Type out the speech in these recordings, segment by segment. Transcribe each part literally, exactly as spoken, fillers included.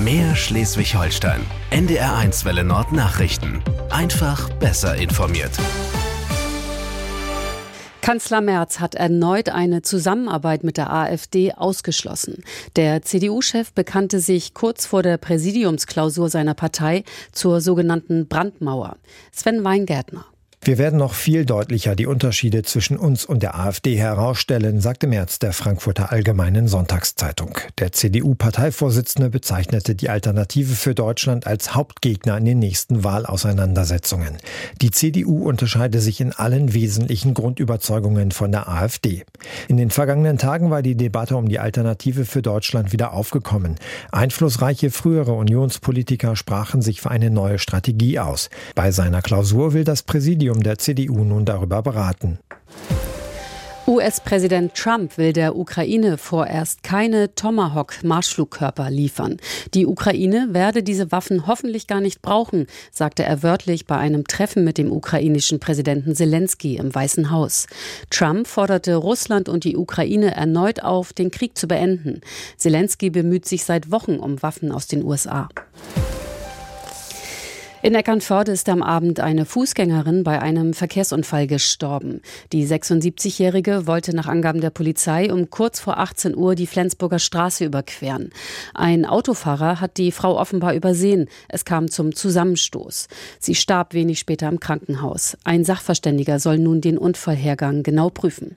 Mehr Schleswig-Holstein. N D R eins Welle Nord Nachrichten. Einfach besser informiert. Kanzler Merz hat erneut eine Zusammenarbeit mit der AfD ausgeschlossen. Der C D U-Chef bekannte sich kurz vor der Präsidiumsklausur seiner Partei zur sogenannten Brandmauer. Sven Weingärtner. Wir werden noch viel deutlicher die Unterschiede zwischen uns und der AfD herausstellen, sagte Merz der Frankfurter Allgemeinen Sonntagszeitung. Der C D U-Parteivorsitzende bezeichnete die Alternative für Deutschland als Hauptgegner in den nächsten Wahlauseinandersetzungen. Die C D U unterscheide sich in allen wesentlichen Grundüberzeugungen von der AfD. In den vergangenen Tagen war die Debatte um die Alternative für Deutschland wieder aufgekommen. Einflussreiche frühere Unionspolitiker sprachen sich für eine neue Strategie aus. Bei seiner Klausur will das Präsidium der C D U nun darüber beraten. U S-Präsident Trump will der Ukraine vorerst keine Tomahawk-Marschflugkörper liefern. Die Ukraine werde diese Waffen hoffentlich gar nicht brauchen, sagte er wörtlich bei einem Treffen mit dem ukrainischen Präsidenten Selenskyj im Weißen Haus. Trump forderte Russland und die Ukraine erneut auf, den Krieg zu beenden. Selenskyj bemüht sich seit Wochen um Waffen aus den U S A. In Eckernförde ist am Abend eine Fußgängerin bei einem Verkehrsunfall gestorben. Die sechsundsiebzigjährige wollte nach Angaben der Polizei um kurz vor achtzehn Uhr die Flensburger Straße überqueren. Ein Autofahrer hat die Frau offenbar übersehen. Es kam zum Zusammenstoß. Sie starb wenig später im Krankenhaus. Ein Sachverständiger soll nun den Unfallhergang genau prüfen.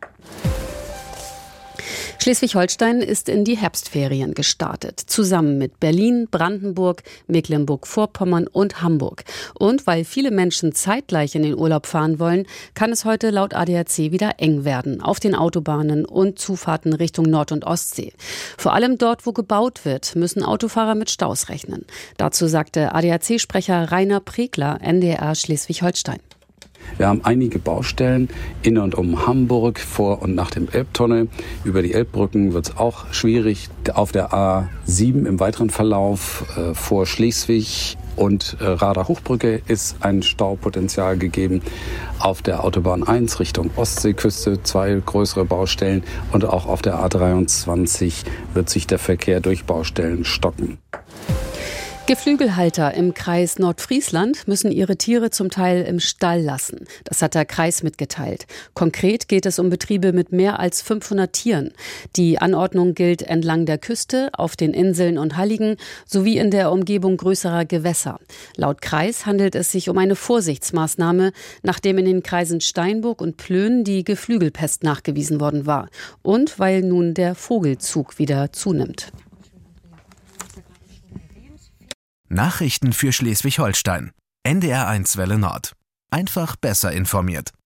Schleswig-Holstein ist in die Herbstferien gestartet, zusammen mit Berlin, Brandenburg, Mecklenburg-Vorpommern und Hamburg. Und weil viele Menschen zeitgleich in den Urlaub fahren wollen, kann es heute laut A D A C wieder eng werden auf den Autobahnen und Zufahrten Richtung Nord- und Ostsee. Vor allem dort, wo gebaut wird, müssen Autofahrer mit Staus rechnen. Dazu sagte A D A C-Sprecher Rainer Pregler, N D R Schleswig-Holstein. Wir haben einige Baustellen in und um Hamburg, vor und nach dem Elbtunnel. Über die Elbbrücken wird es auch schwierig. Auf der A sieben im weiteren Verlauf äh, vor Schleswig und äh, Rader-Hochbrücke ist ein Staupotenzial gegeben. Auf der Autobahn eins Richtung Ostseeküste zwei größere Baustellen. Und auch auf der A dreiundzwanzig wird sich der Verkehr durch Baustellen stocken. Geflügelhalter im Kreis Nordfriesland müssen ihre Tiere zum Teil im Stall lassen. Das hat der Kreis mitgeteilt. Konkret geht es um Betriebe mit mehr als fünfhundert Tieren. Die Anordnung gilt entlang der Küste, auf den Inseln und Halligen sowie in der Umgebung größerer Gewässer. Laut Kreis handelt es sich um eine Vorsichtsmaßnahme, nachdem in den Kreisen Steinburg und Plön die Geflügelpest nachgewiesen worden war. Und weil nun der Vogelzug wieder zunimmt. Nachrichten für Schleswig-Holstein. N D R eins Welle Nord. Einfach besser informiert.